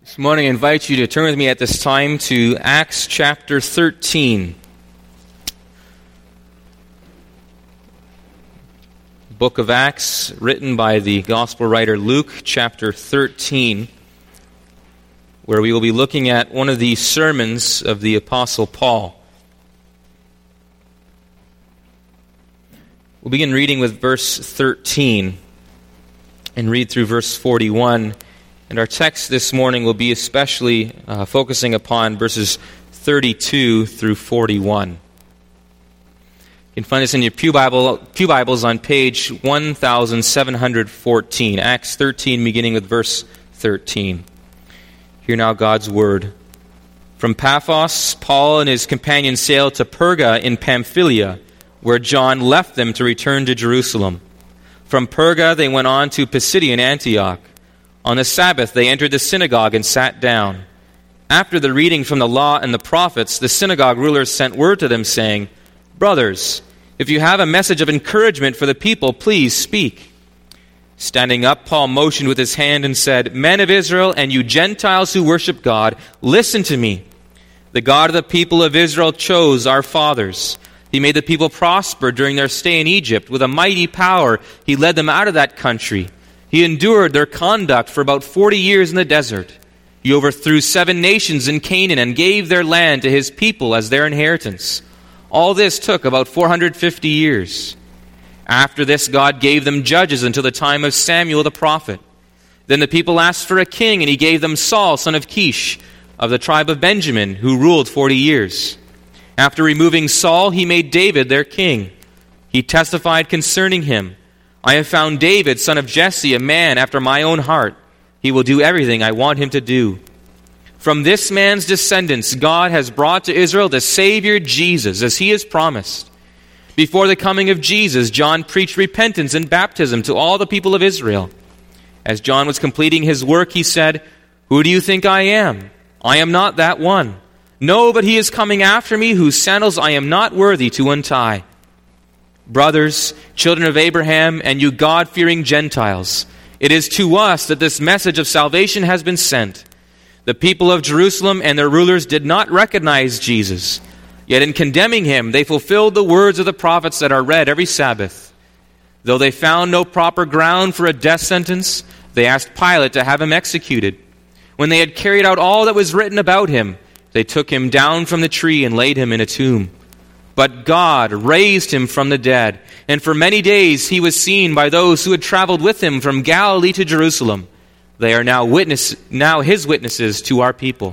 This morning I invite you to turn with me at this time to Acts chapter 13. Book of Acts, written by the Gospel writer Luke, chapter 13, where we will be looking at one of the sermons of the Apostle Paul. We'll begin reading with verse 13 and read through verse 41. And our text this morning will be especially focusing upon verses 32 through 41. You can find this in your Pew Bibles on page 1714, Acts 13, beginning with verse 13. Hear now God's word. From Paphos, Paul and his companions sailed to Perga in Pamphylia, where John left them to return to Jerusalem. From Perga they went on to Pisidian Antioch. On the Sabbath they entered the synagogue and sat down. After the reading from the law and the prophets, the synagogue rulers sent word to them, saying, "Brothers, if you have a message of encouragement for the people, please speak." Standing up, Paul motioned with his hand and said, "Men of Israel, and you Gentiles who worship God, listen to me. The God of the people of Israel chose our fathers. He made the people prosper during their stay in Egypt. With a mighty power, He led them out of that country. He endured their conduct for about 40 years in the desert. He overthrew 7 nations in Canaan and gave their land to His people as their inheritance. All this took about 450 years. After this, God gave them judges until the time of Samuel the prophet. Then the people asked for a king, and He gave them Saul, son of Kish, of the tribe of Benjamin, who ruled 40 years. After removing Saul, He made David their king. He testified concerning him, "I have found David, son of Jesse, a man after my own heart. He will do everything I want him to do." From this man's descendants, God has brought to Israel the Savior Jesus, as He has promised. Before the coming of Jesus, John preached repentance and baptism to all the people of Israel. As John was completing his work, he said, "Who do you think I am? I am not that one. No, but he is coming after me, whose sandals I am not worthy to untie. Brothers, children of Abraham, and you God-fearing Gentiles, it is to us that this message of salvation has been sent. The people of Jerusalem and their rulers did not recognize Jesus. Yet in condemning Him, they fulfilled the words of the prophets that are read every Sabbath. Though they found no proper ground for a death sentence, they asked Pilate to have Him executed. When they had carried out all that was written about Him, they took Him down from the tree and laid Him in a tomb. But God raised Him from the dead, and for many days He was seen by those who had traveled with Him from Galilee to Jerusalem. They are now His witnesses to our people.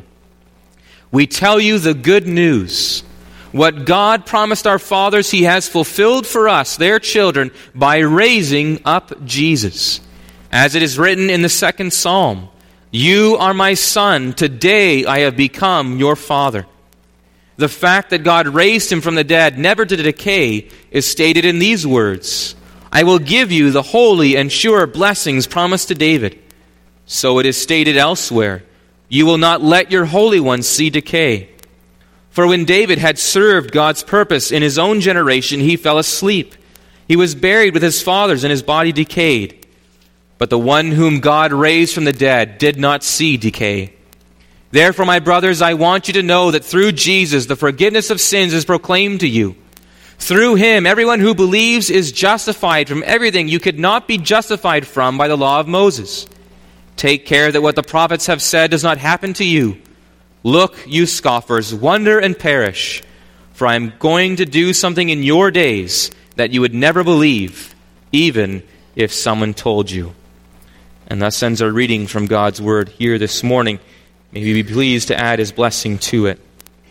We tell you the good news. What God promised our fathers, He has fulfilled for us, their children, by raising up Jesus. As it is written in the 2nd Psalm, "You are my son, today I have become your father." The fact that God raised Him from the dead, never to decay, is stated in these words, "I will give you the holy and sure blessings promised to David." So it is stated elsewhere, "You will not let your Holy One see decay." For when David had served God's purpose in his own generation, he fell asleep. He was buried with his fathers, and his body decayed. But the one whom God raised from the dead did not see decay. Therefore, my brothers, I want you to know that through Jesus the forgiveness of sins is proclaimed to you. Through Him, everyone who believes is justified from everything you could not be justified from by the law of Moses. Take care that what the prophets have said does not happen to you. Look, you scoffers, wonder and perish, for I am going to do something in your days that you would never believe, even if someone told you. And thus ends our reading from God's Word here this morning. May He be pleased to add His blessing to it.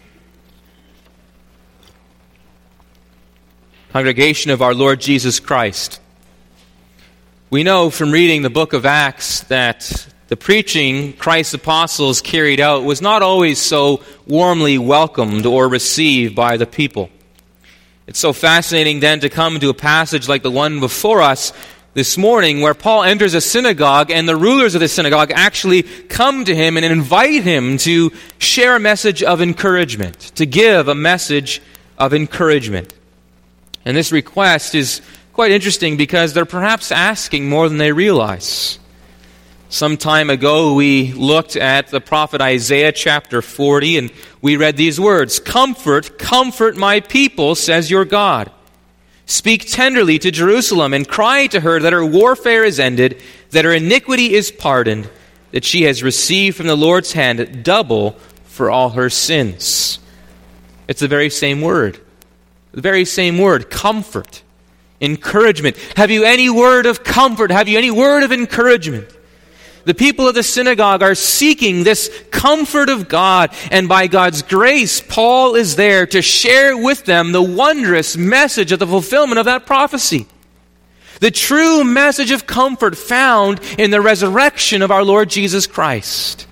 Congregation of our Lord Jesus Christ, we know from reading the book of Acts that the preaching Christ's apostles carried out was not always so warmly welcomed or received by the people. It's so fascinating then to come to a passage like the one before us this morning, where Paul enters a synagogue and the rulers of the synagogue actually come to him and invite him to share a message of encouragement, to give a message of encouragement. And this request is quite interesting because they're perhaps asking more than they realize. Some time ago, we looked at the prophet Isaiah chapter 40, and we read these words, "Comfort, comfort my people, says your God. Speak tenderly to Jerusalem and cry to her that her warfare is ended, that her iniquity is pardoned, that she has received from the Lord's hand double for all her sins." It's the very same word. The very same word, comfort, encouragement. Have you any word of comfort? Have you any word of encouragement? The people of the synagogue are seeking this comfort of God, and by God's grace, Paul is there to share with them the wondrous message of the fulfillment of that prophecy. The true message of comfort found in the resurrection of our Lord Jesus Christ.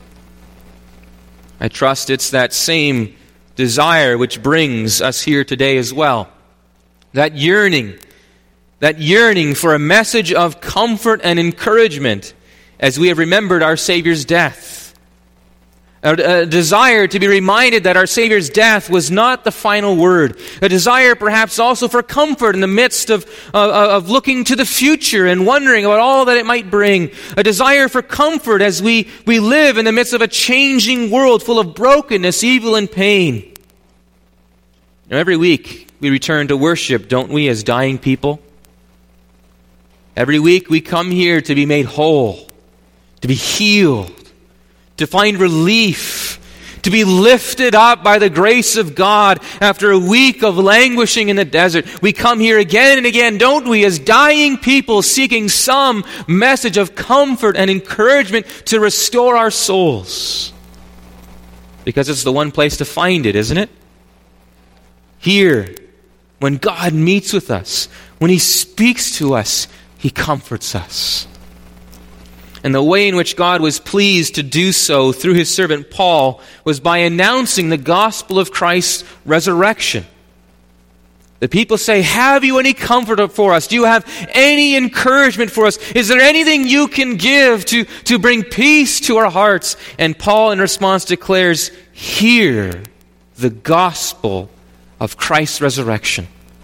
I trust it's that same desire which brings us here today as well. That yearning for a message of comfort and encouragement as we have remembered our Savior's death. A desire to be reminded that our Savior's death was not the final word. A desire perhaps also for comfort in the midst of looking to the future and wondering about all that it might bring. A desire for comfort as we live in the midst of a changing world full of brokenness, evil, and pain. Now, every week we return to worship, don't we, as dying people? Every week we come here to be made whole, to be healed, to find relief, to be lifted up by the grace of God after a week of languishing in the desert. We come here again and again, don't we, as dying people seeking some message of comfort and encouragement to restore our souls. Because it's the one place to find it, isn't it? Here, when God meets with us, when He speaks to us, He comforts us. And the way in which God was pleased to do so through His servant Paul was by announcing the gospel of Christ's resurrection. The people say, "Have you any comfort for us? Do you have any encouragement for us? Is there anything you can give to bring peace to our hearts?" And Paul in response declares, "Hear the gospel of Christ's resurrection."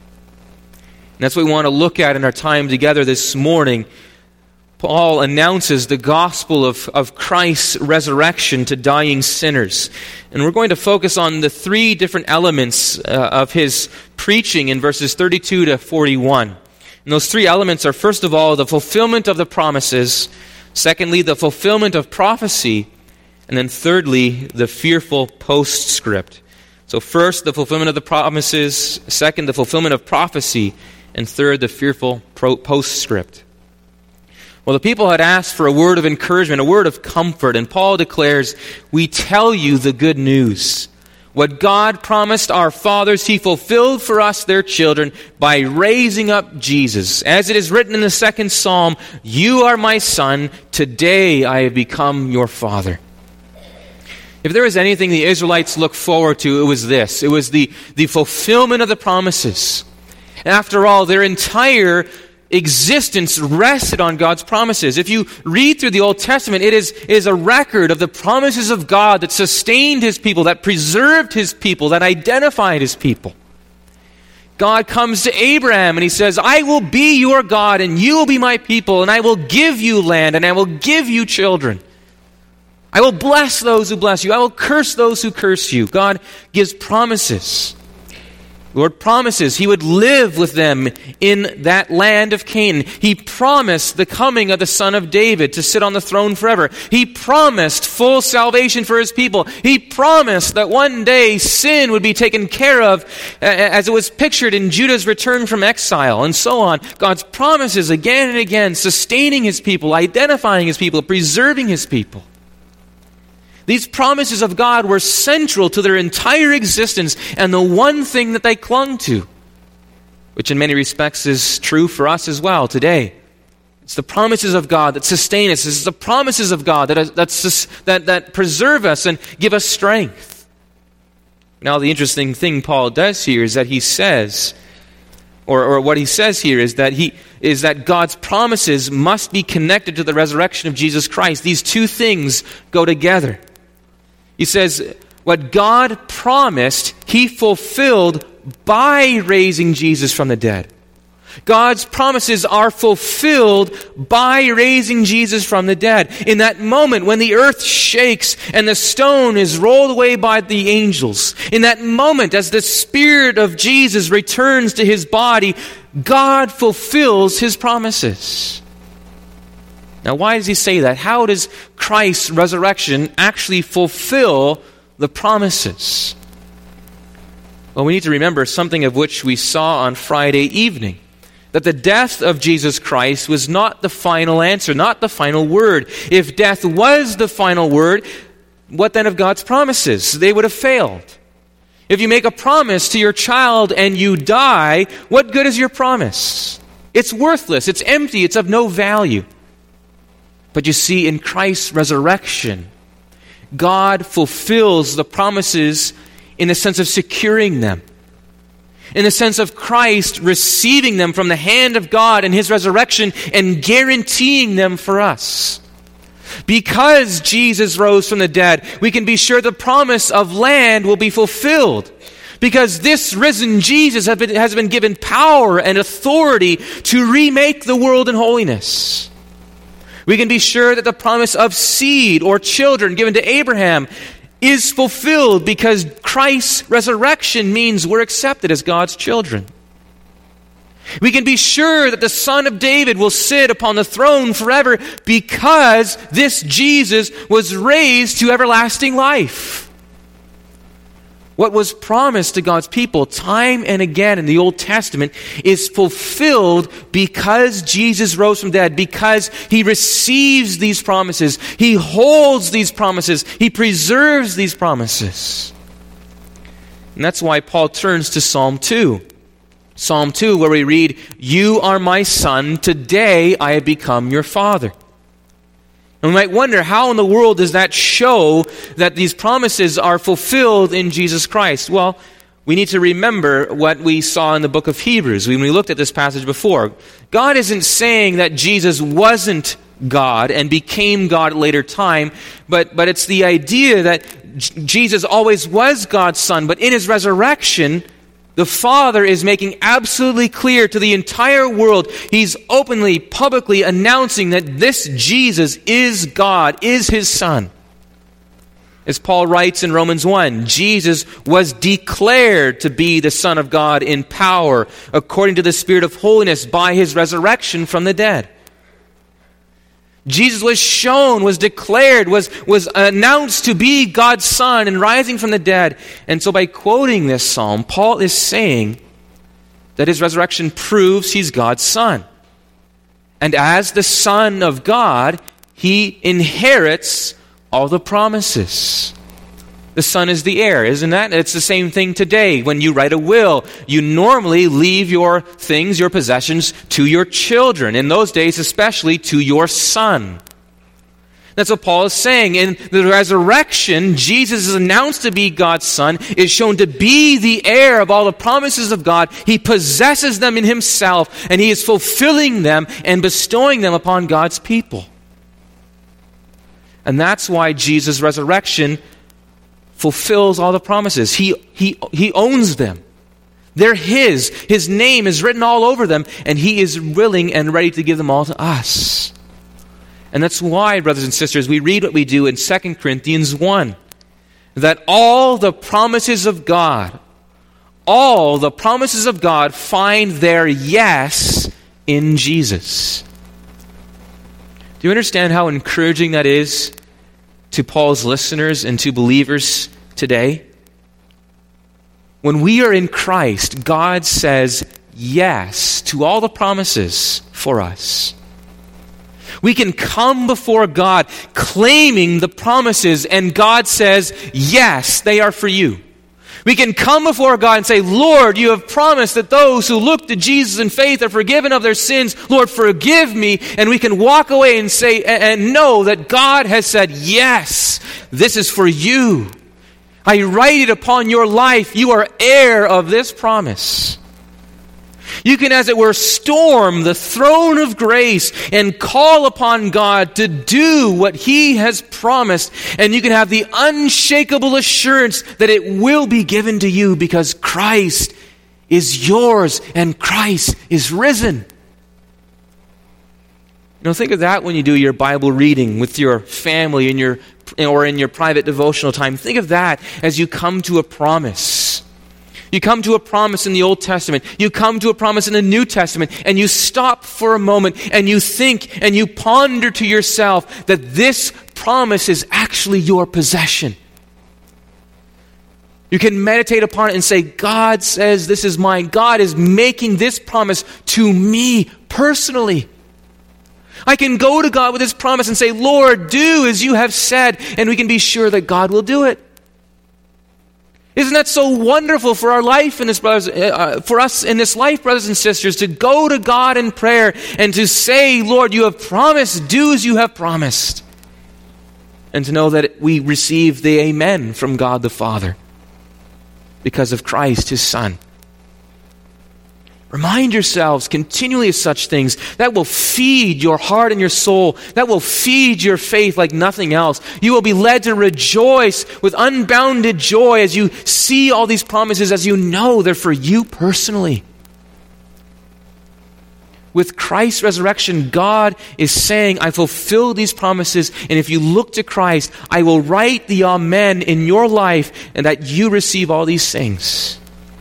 And that's what we want to look at in our time together this morning. Paul announces the gospel of Christ's resurrection to dying sinners. And we're going to focus on the three different elements of his preaching in verses 32 to 41. And those three elements are, first of all, the fulfillment of the promises. Secondly, the fulfillment of prophecy. And then thirdly, the fearful postscript. So first, the fulfillment of the promises. Second, the fulfillment of prophecy. And third, the fearful postscript. Well, the people had asked for a word of encouragement, a word of comfort, and Paul declares, "We tell you the good news. What God promised our fathers, He fulfilled for us, their children, by raising up Jesus. As it is written in the second Psalm, 'You are my son, today I have become your father.'" If there was anything the Israelites looked forward to, it was this. It was the fulfillment of the promises. After all, their entire existence rested on God's promises. If you read through the Old Testament, it is a record of the promises of God that sustained His people, that preserved His people, that identified His people. God comes to Abraham and He says, "I will be your God and you will be my people, and I will give you land and I will give you children. I will bless those who bless you. I will curse those who curse you." God gives promises. The Lord promises He would live with them in that land of Canaan. He promised the coming of the Son of David to sit on the throne forever. He promised full salvation for His people. He promised that one day sin would be taken care of as it was pictured in Judah's return from exile, and so on. God's promises again and again, sustaining His people, identifying His people, preserving His people. These promises of God were central to their entire existence and the one thing that they clung to, which in many respects is true for us as well today. It's the promises of God that sustain us. It's the promises of God that preserve us and give us strength. Now, the interesting thing Paul does here is that he says, or what he says here is that God's promises must be connected to the resurrection of Jesus Christ. These two things go together. He says, what God promised, He fulfilled by raising Jesus from the dead. God's promises are fulfilled by raising Jesus from the dead. In that moment when the earth shakes and the stone is rolled away by the angels, in that moment as the Spirit of Jesus returns to his body, God fulfills his promises. Now, why does he say that? How does Christ's resurrection actually fulfill the promises? Well, we need to remember something of which we saw on Friday evening. That the death of Jesus Christ was not the final answer, not the final word. If death was the final word, what then of God's promises? They would have failed. If you make a promise to your child and you die, what good is your promise? It's worthless, it's empty, it's of no value. But you see, in Christ's resurrection, God fulfills the promises in the sense of securing them. In the sense of Christ receiving them from the hand of God in his resurrection and guaranteeing them for us. Because Jesus rose from the dead, we can be sure the promise of land will be fulfilled. Because this risen Jesus has been given power and authority to remake the world in holiness. We can be sure that the promise of seed or children given to Abraham is fulfilled because Christ's resurrection means we're accepted as God's children. We can be sure that the Son of David will sit upon the throne forever because this Jesus was raised to everlasting life. What was promised to God's people time and again in the Old Testament is fulfilled because Jesus rose from the dead, because he receives these promises, he holds these promises, he preserves these promises. And that's why Paul turns to Psalm 2. Psalm 2, where we read, "You are my son, today I have become your father." And we might wonder, how in the world does that show that these promises are fulfilled in Jesus Christ? Well, we need to remember what we saw in the book of Hebrews when we looked at this passage before. God isn't saying that Jesus wasn't God and became God at a later time, but it's the idea that Jesus always was God's son, but in his resurrection, the Father is making absolutely clear to the entire world, he's openly, publicly announcing that this Jesus is God, is his Son. As Paul writes in Romans 1, Jesus was declared to be the Son of God in power, according to the Spirit of holiness, by his resurrection from the dead. Jesus was shown, was declared, was announced to be God's Son and rising from the dead. And so by quoting this psalm, Paul is saying that his resurrection proves he's God's Son. And as the Son of God, he inherits all the promises. The Son is the heir, isn't that? It's the same thing today. When you write a will, you normally leave your things, your possessions, to your children. In those days, especially to your son. That's what Paul is saying. In the resurrection, Jesus is announced to be God's Son, is shown to be the heir of all the promises of God. He possesses them in himself, and he is fulfilling them and bestowing them upon God's people. And that's why Jesus' resurrection fulfills all the promises. He owns them. They're his. His name is written all over them, and he is willing and ready to give them all to us. And that's why, brothers and sisters, we read what we do in 2 Corinthians 1, that all the promises of God find their yes in Jesus. Do you understand how encouraging that is to Paul's listeners and to believers today? When we are in Christ, God says yes to all the promises for us. We can come before God claiming the promises, and God says, yes, they are for you. We can come before God and say, Lord, you have promised that those who look to Jesus in faith are forgiven of their sins. Lord, forgive me. And we can walk away and say, and know that God has said, yes, this is for you. I write it upon your life. You are heir of this promise. You can, as it were, storm the throne of grace and call upon God to do what he has promised. And you can have the unshakable assurance that it will be given to you because Christ is yours and Christ is risen. Think of that when you do your Bible reading with your family or in your private devotional time. Think of that as you come to a promise. You come to a promise in the Old Testament. You come to a promise in the New Testament, and you stop for a moment and you think and you ponder to yourself that this promise is actually your possession. You can meditate upon it and say, God says this is mine. God is making this promise to me personally. I can go to God with this promise and say, Lord, do as you have said, and we can be sure that God will do it. Isn't that so wonderful for our life in this, for us in this life, brothers and sisters, to go to God in prayer and to say, Lord, you have promised, do as you have promised. And to know that we receive the amen from God the Father because of Christ, his Son. Remind yourselves continually of such things. That will feed your heart and your soul. That will feed your faith like nothing else. You will be led to rejoice with unbounded joy as you see all these promises, as you know they're for you personally. With Christ's resurrection, God is saying, I fulfill these promises, and if you look to Christ, I will write the amen in your life, and that you receive all these things.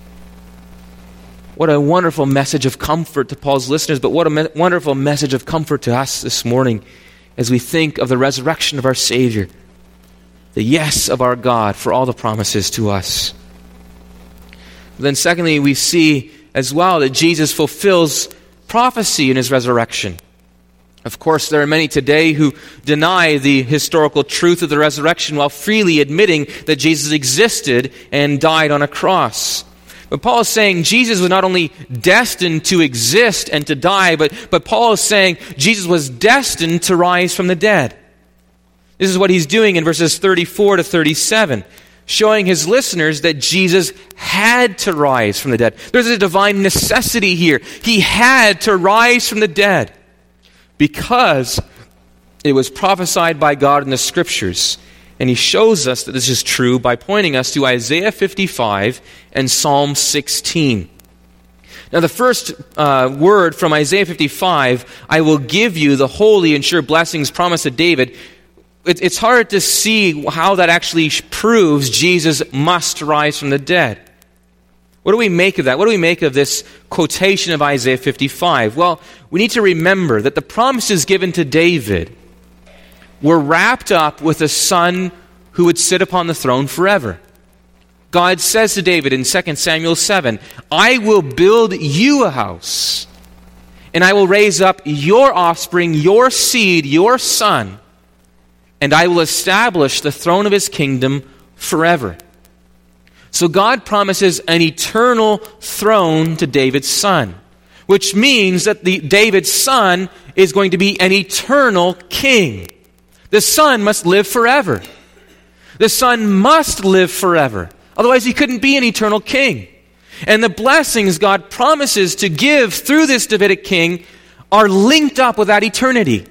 What a wonderful message of comfort to Paul's listeners, but what a wonderful message of comfort to us this morning as we think of the resurrection of our Savior, the yes of our God for all the promises to us. Then secondly, we see as well that Jesus fulfills prophecy in his resurrection. Of course, there are many today who deny the historical truth of the resurrection while freely admitting that Jesus existed and died on a cross. But Paul is saying Jesus was not only destined to exist and to die, but Paul is saying Jesus was destined to rise from the dead. This is what he's doing in verses 34 to 37, showing his listeners that Jesus had to rise from the dead. There's a divine necessity here. He had to rise from the dead because it was prophesied by God in the Scriptures. And he shows us that this is true by pointing us to Isaiah 55 and Psalm 16. Now the first word from Isaiah 55, I will give you the holy and sure blessings promised to David. It's hard to see how that actually proves Jesus must rise from the dead. What do we make of that? What do we make of this quotation of Isaiah 55? Well, we need to remember that the promises given to David were wrapped up with a son who would sit upon the throne forever. God says to David in 2 Samuel 7, I will build you a house, and I will raise up your offspring, your seed, your son, and I will establish the throne of his kingdom forever. So God promises an eternal throne to David's son, which means that David's son is going to be an eternal king. The Son must live forever. The Son must live forever. Otherwise, he couldn't be an eternal king. And the blessings God promises to give through this Davidic king are linked up with that eternity.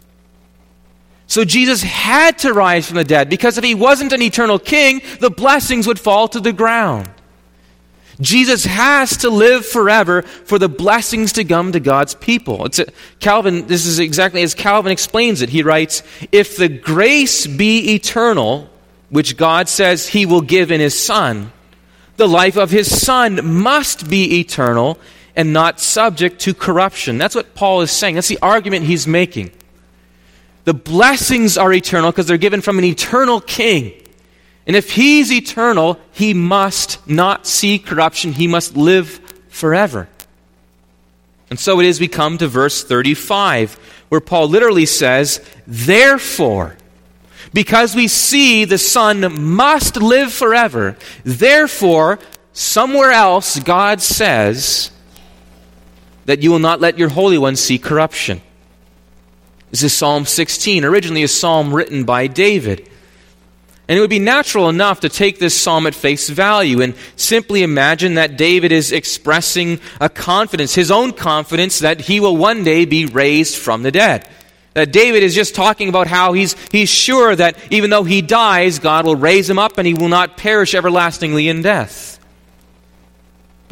So Jesus had to rise from the dead, because if he wasn't an eternal king, the blessings would fall to the ground. Jesus has to live forever for the blessings to come to God's people. This is exactly as Calvin explains it. He writes, if the grace be eternal, which God says he will give in his Son, the life of his Son must be eternal and not subject to corruption. That's what Paul is saying. That's the argument he's making. The blessings are eternal because they're given from an eternal king. And if he's eternal, he must not see corruption. He must live forever. And so it is we come to verse 35, where Paul literally says, therefore, because we see the Son must live forever, therefore, somewhere else God says that you will not let your Holy One see corruption. This is Psalm 16, originally a psalm written by David. And it would be natural enough to take this psalm at face value and simply imagine that David is expressing a confidence, his own confidence, that he will one day be raised from the dead. That David is just talking about how he's sure that even though he dies, God will raise him up and he will not perish everlastingly in death.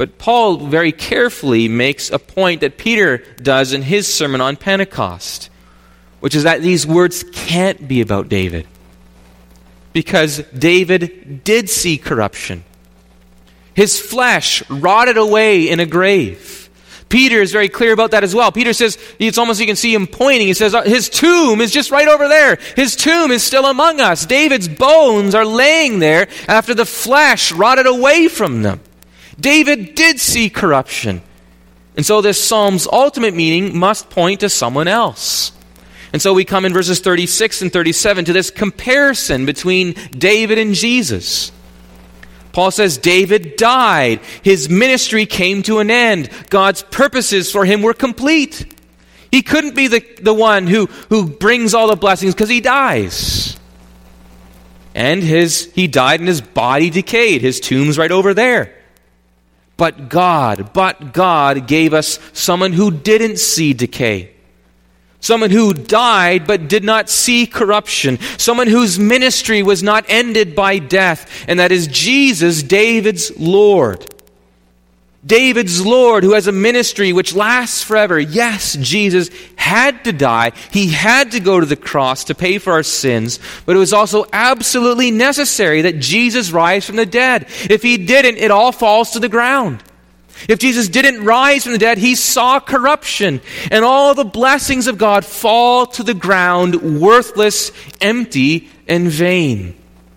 But Paul very carefully makes a point that Peter does in his sermon on Pentecost, which is that these words can't be about David, because David did see corruption. His flesh rotted away in a grave. Peter is very clear about that as well. Peter says, it's almost you can see him pointing. He says, his tomb is just right over there. His tomb is still among us. David's bones are laying there after the flesh rotted away from them. David did see corruption. And so this psalm's ultimate meaning must point to someone else. And so we come in verses 36 and 37 to this comparison between David and Jesus. Paul says David died. His ministry came to an end. God's purposes for him were complete. He couldn't be the one who brings all the blessings because he dies. And he died and his body decayed. His tomb's right over there. But God gave us someone who didn't see decay. Someone who died but did not see corruption. Someone whose ministry was not ended by death. And that is Jesus, David's Lord. David's Lord, who has a ministry which lasts forever. Yes, Jesus had to die. He had to go to the cross to pay for our sins. But it was also absolutely necessary that Jesus rise from the dead. If he didn't, it all falls to the ground. If Jesus didn't rise from the dead, he saw corruption. And all the blessings of God fall to the ground, worthless, empty, and vain.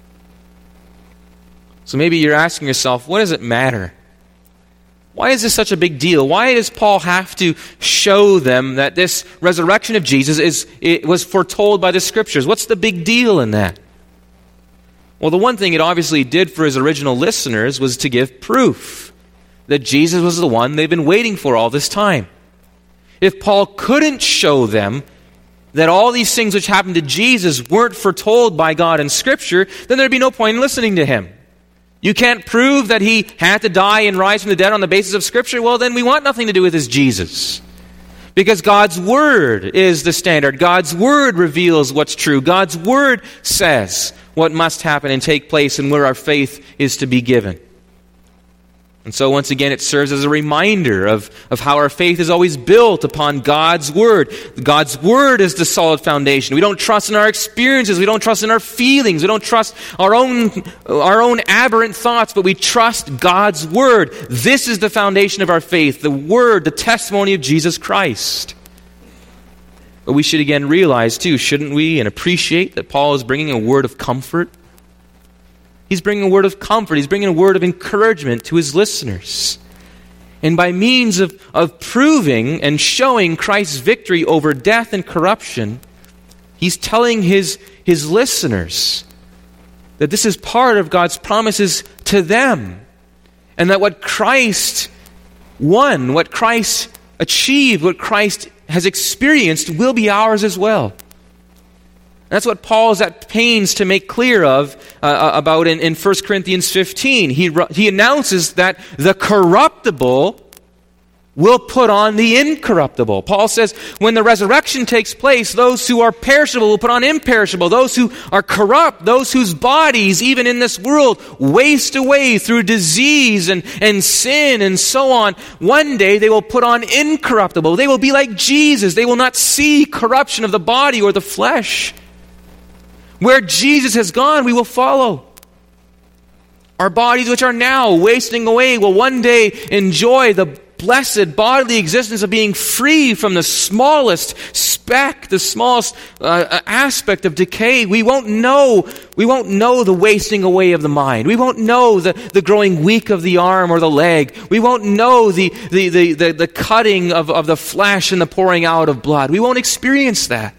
So maybe you're asking yourself, what does it matter? Why is this such a big deal? Why does Paul have to show them that this resurrection of Jesus was foretold by the Scriptures? What's the big deal in that? Well, the one thing it obviously did for his original listeners was to give proof that Jesus was the one they've been waiting for all this time. If Paul couldn't show them that all these things which happened to Jesus weren't foretold by God in Scripture, then there'd be no point in listening to him. You can't prove that he had to die and rise from the dead on the basis of Scripture, well, then we want nothing to do with his Jesus. Because God's Word is the standard. God's Word reveals what's true. God's Word says what must happen and take place and where our faith is to be given. And so once again, it serves as a reminder of how our faith is always built upon God's Word. God's Word is the solid foundation. We don't trust in our experiences. We don't trust in our feelings. We don't trust our own aberrant thoughts, but we trust God's Word. This is the foundation of our faith, the Word, the testimony of Jesus Christ. But we should again realize too, shouldn't we, and appreciate that Paul is bringing a word of comfort. He's bringing a word of comfort. He's bringing a word of encouragement to his listeners. And by means of proving and showing Christ's victory over death and corruption, he's telling his listeners that this is part of God's promises to them. And that what Christ won, what Christ achieved, what Christ has experienced will be ours as well. That's what Paul is at pains to make clear about in 1 Corinthians 15. He announces that the corruptible will put on the incorruptible. Paul says when the resurrection takes place, those who are perishable will put on imperishable. Those who are corrupt, those whose bodies, even in this world, waste away through disease and sin and so on, one day they will put on incorruptible. They will be like Jesus. They will not see corruption of the body or the flesh. Where Jesus has gone, we will follow. Our bodies which are now wasting away will one day enjoy the blessed bodily existence of being free from the smallest speck, the smallest aspect of decay. We won't know the wasting away of the mind. We won't know the growing weak of the arm or the leg. We won't know the cutting of the flesh and the pouring out of blood. We won't experience that.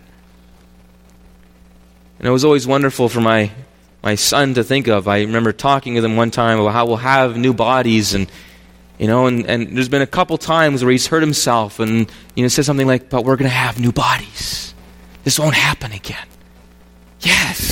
And it was always wonderful for my son to think of. I remember talking with him one time about how we'll have new bodies, and there's been a couple times where he's hurt himself and said something like, "But we're going to have new bodies. This won't happen again." Yes,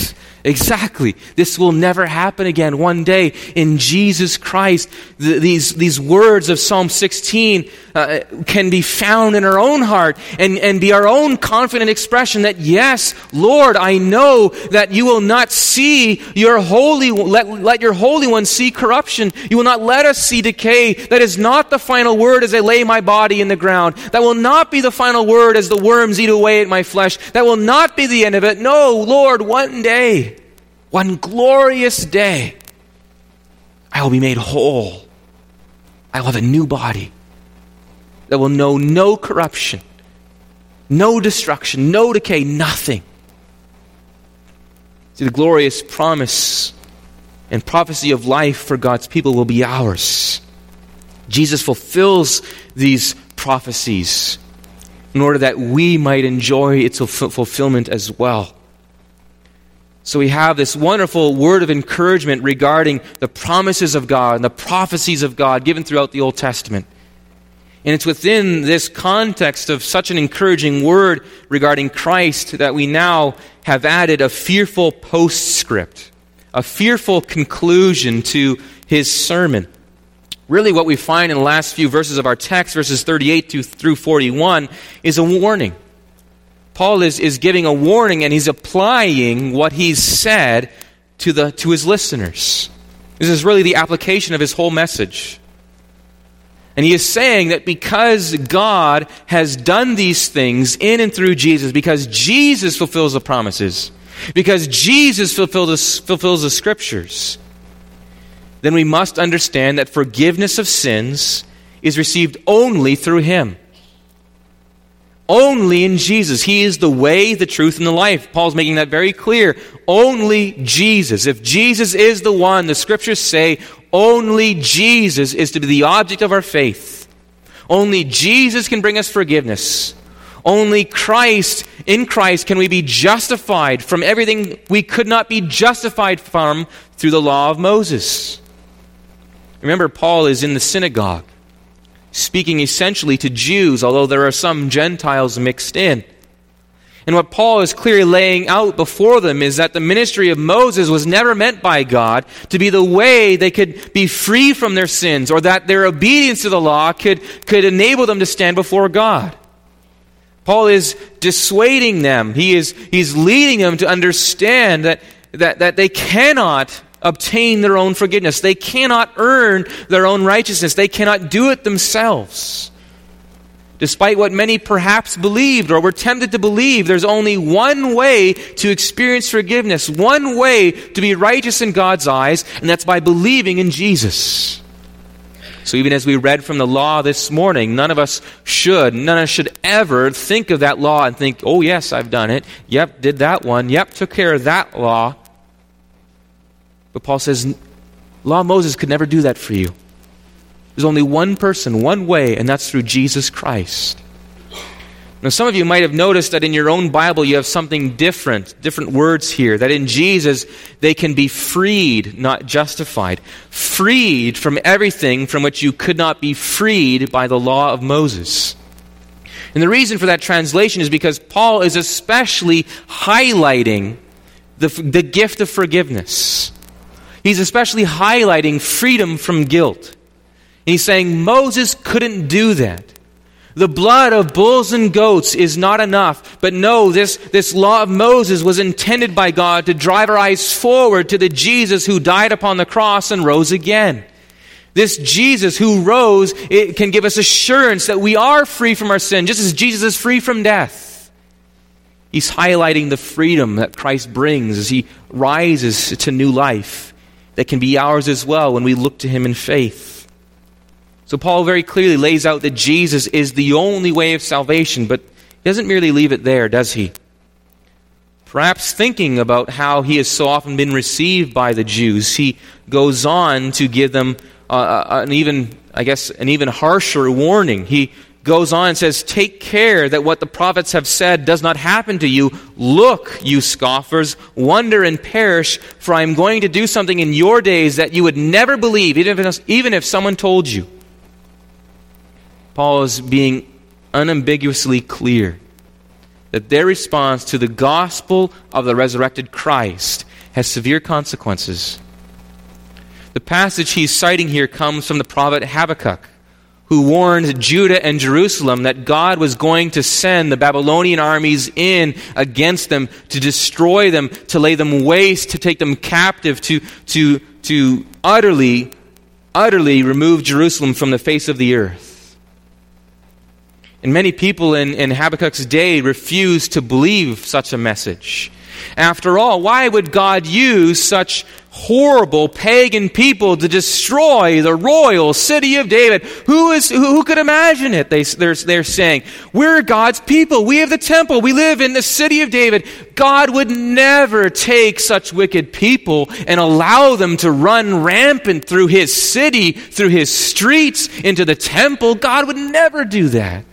Exactly. This will never happen again. One day in Jesus Christ, these words of Psalm 16 can be found in our own heart and be our own confident expression that, yes, Lord, I know that you will not see your let your Holy One see corruption. You will not let us see decay. That is not the final word as I lay my body in the ground. That will not be the final word as the worms eat away at my flesh. That will not be the end of it. No, Lord, one day, one glorious day, I will be made whole. I will have a new body that will know no corruption, no destruction, no decay, nothing. See, the glorious promise and prophecy of life for God's people will be ours. Jesus fulfills these prophecies in order that we might enjoy its fulfillment as well. So we have this wonderful word of encouragement regarding the promises of God and the prophecies of God given throughout the Old Testament. And it's within this context of such an encouraging word regarding Christ that we now have added a fearful postscript, a fearful conclusion to his sermon. Really what we find in the last few verses of our text, verses 38 through 41, is a warning. Paul is giving a warning, and he's applying what he's said to his listeners. This is really the application of his whole message. And he is saying that because God has done these things in and through Jesus, because Jesus fulfills the promises, because Jesus fulfills the Scriptures, then we must understand that forgiveness of sins is received only through him. Only in Jesus. He is the way, the truth, and the life. Paul's making that very clear. Only Jesus. If Jesus is the one, the Scriptures say, only Jesus is to be the object of our faith. Only Jesus can bring us forgiveness. Only in Christ can we be justified from everything we could not be justified from through the law of Moses. Remember, Paul is in the synagogue, speaking essentially to Jews, although there are some Gentiles mixed in. And what Paul is clearly laying out before them is that the ministry of Moses was never meant by God to be the way they could be free from their sins, or that their obedience to the law could enable them to stand before God. Paul is dissuading them. He's leading them to understand that they cannot obtain their own forgiveness. They cannot earn their own righteousness. They cannot do it themselves. Despite what many perhaps believed or were tempted to believe, there's only one way to experience forgiveness, one way to be righteous in God's eyes, and that's by believing in Jesus. So even as we read from the law this morning, none of us should ever think of that law and think, oh yes, I've done it. Yep, did that one. Yep, took care of that law. But Paul says, law of Moses could never do that for you. There's only one person, one way, and that's through Jesus Christ. Now, some of you might have noticed that in your own Bible you have something different words here, that in Jesus they can be freed, not justified. Freed from everything from which you could not be freed by the law of Moses. And the reason for that translation is because Paul is especially highlighting the gift of forgiveness. He's especially highlighting freedom from guilt. And he's saying Moses couldn't do that. The blood of bulls and goats is not enough. But no, this law of Moses was intended by God to drive our eyes forward to the Jesus who died upon the cross and rose again. This Jesus who rose, it can give us assurance that we are free from our sin, just as Jesus is free from death. He's highlighting the freedom that Christ brings as he rises to new life that can be ours as well when we look to him in faith. So Paul very clearly lays out that Jesus is the only way of salvation, but he doesn't merely leave it there, does he? Perhaps thinking about how he has so often been received by the Jews, he goes on to give them an even harsher warning. He goes on and says, take care that what the prophets have said does not happen to you. Look, you scoffers, wonder and perish, for I am going to do something in your days that you would never believe, even if someone told you. Paul is being unambiguously clear that their response to the gospel of the resurrected Christ has severe consequences. The passage he's citing here comes from the prophet Habakkuk, who warned Judah and Jerusalem that God was going to send the Babylonian armies in against them to destroy them, to lay them waste, to take them captive, to utterly remove Jerusalem from the face of the earth. And many people in Habakkuk's day refused to believe such a message. After all, why would God use such horrible pagan people to destroy the royal city of David? Who could imagine it? They're saying, we're God's people. We have the temple. We live in the city of David. God would never take such wicked people and allow them to run rampant through his city, through his streets, into the temple. God would never do that.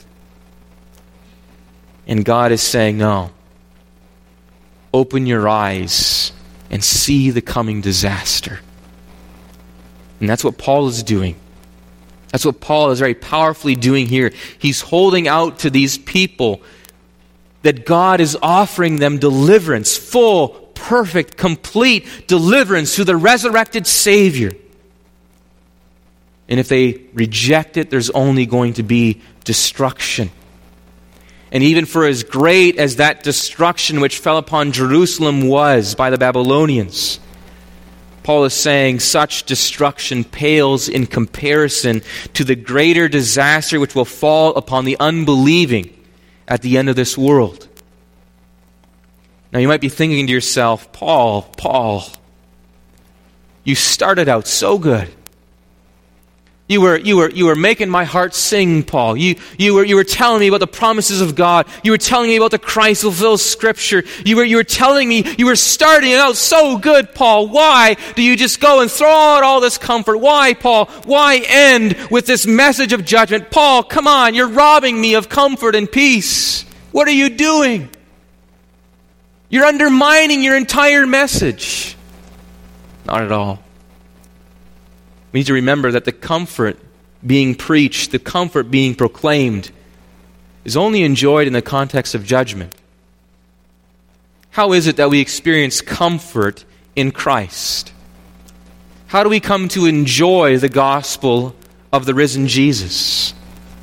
And God is saying, no. Open your eyes and see the coming disaster. And that's what Paul is doing. That's what Paul is very powerfully doing here. He's holding out to these people that God is offering them deliverance, full, perfect, complete deliverance through the resurrected Savior. And if they reject it, there's only going to be destruction. And even for as great as that destruction which fell upon Jerusalem was by the Babylonians, Paul is saying such destruction pales in comparison to the greater disaster which will fall upon the unbelieving at the end of this world. Now you might be thinking to yourself, Paul, you started out so good. You were making my heart sing, Paul. You were telling me about the promises of God. You were telling me about the Christ fulfilled Scripture. You were telling me, you were starting out so good, Paul. Why do you just go and throw out all this comfort? Why, Paul? Why end with this message of judgment? Paul, come on, you're robbing me of comfort and peace. What are you doing? You're undermining your entire message. Not at all. We need to remember that the comfort being preached, the comfort being proclaimed, is only enjoyed in the context of judgment. How is it that we experience comfort in Christ? How do we come to enjoy the gospel of the risen Jesus?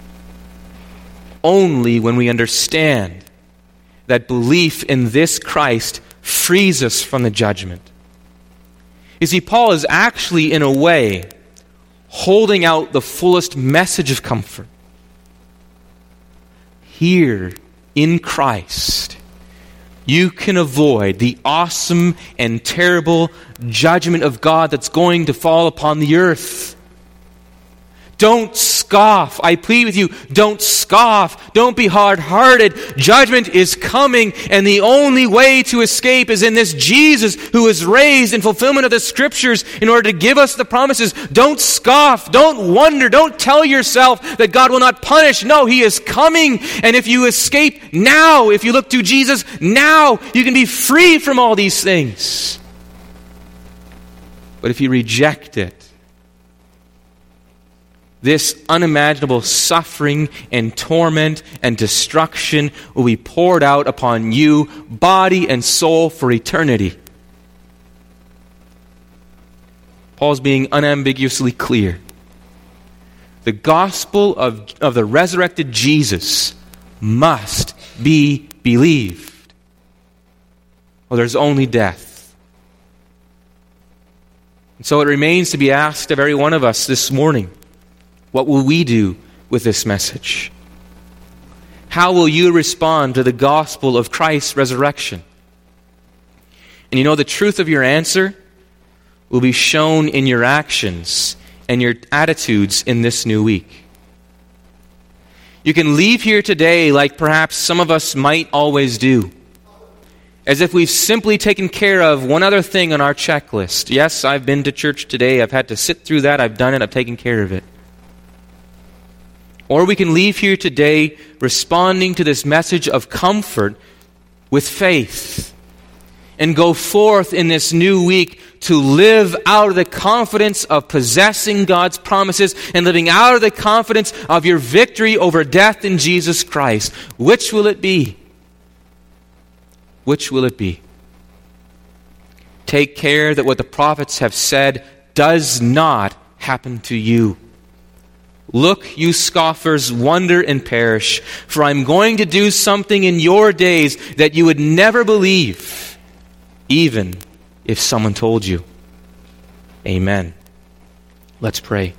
Only when we understand that belief in this Christ frees us from the judgment. You see, Paul is actually, in a way, holding out the fullest message of comfort. Here, in Christ, you can avoid the awesome and terrible judgment of God that's going to fall upon the earth. Don't scoff. I plead with you, don't scoff. Don't be hard-hearted. Judgment is coming, and the only way to escape is in this Jesus who was raised in fulfillment of the Scriptures in order to give us the promises. Don't scoff. Don't wonder. Don't tell yourself that God will not punish. No, He is coming, and if you escape now, if you look to Jesus now, you can be free from all these things. But if you reject it, this unimaginable suffering and torment and destruction will be poured out upon you, body and soul, for eternity. Paul's being unambiguously clear. The gospel of the resurrected Jesus must be believed, or there's only death. And so it remains to be asked of every one of us this morning, what will we do with this message? How will you respond to the gospel of Christ's resurrection? And you know, the truth of your answer will be shown in your actions and your attitudes in this new week. You can leave here today like perhaps some of us might always do, as if we've simply taken care of one other thing on our checklist. Yes, I've been to church today. I've had to sit through that. I've done it. I've taken care of it. Or we can leave here today responding to this message of comfort with faith and go forth in this new week to live out of the confidence of possessing God's promises and living out of the confidence of your victory over death in Jesus Christ. Which will it be? Which will it be? Take care that what the prophets have said does not happen to you. Look, you scoffers, wonder and perish, for I'm going to do something in your days that you would never believe, even if someone told you. Amen. Let's pray.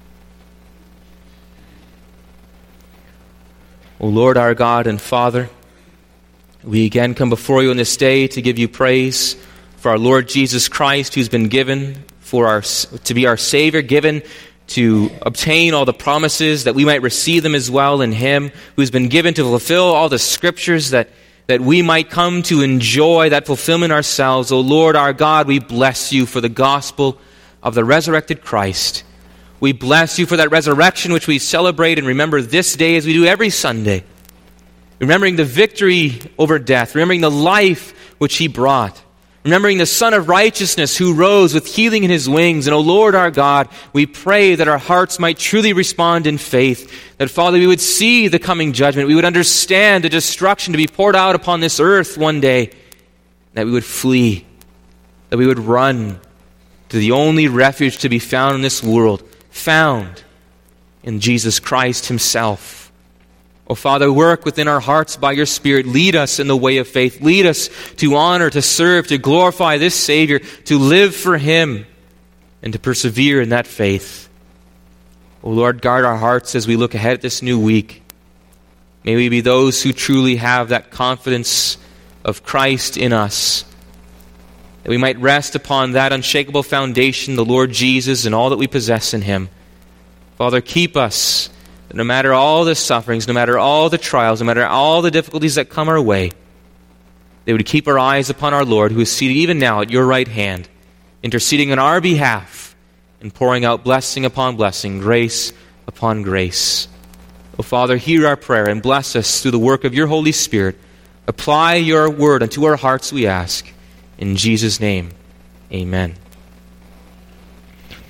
O Lord, our God and Father, we again come before you on this day to give you praise for our Lord Jesus Christ, who's been given to be our Savior, given to obtain all the promises that we might receive them as well in Him, who's been given to fulfill all the Scriptures that we might come to enjoy that fulfillment ourselves. O Lord, our God, we bless you for the gospel of the resurrected Christ. We bless you for that resurrection which we celebrate and remember this day as we do every Sunday. Remembering the victory over death, remembering the life which He brought, remembering the Son of Righteousness who rose with healing in His wings. And O Lord our God, we pray that our hearts might truly respond in faith, that Father, we would see the coming judgment, we would understand the destruction to be poured out upon this earth one day, that we would flee, that we would run to the only refuge to be found in this world, found in Jesus Christ Himself. Oh, Father, work within our hearts by your Spirit. Lead us in the way of faith. Lead us to honor, to serve, to glorify this Savior, to live for Him, and to persevere in that faith. Oh, Lord, guard our hearts as we look ahead at this new week. May we be those who truly have that confidence of Christ in us, that we might rest upon that unshakable foundation, the Lord Jesus, and all that we possess in Him. Father, keep us, no matter all the sufferings, no matter all the trials, no matter all the difficulties that come our way, they would keep our eyes upon our Lord, who is seated even now at your right hand, interceding on our behalf and pouring out blessing upon blessing, grace upon grace. O Father, hear our prayer and bless us through the work of your Holy Spirit. Apply your word unto our hearts, we ask. In Jesus' name, amen.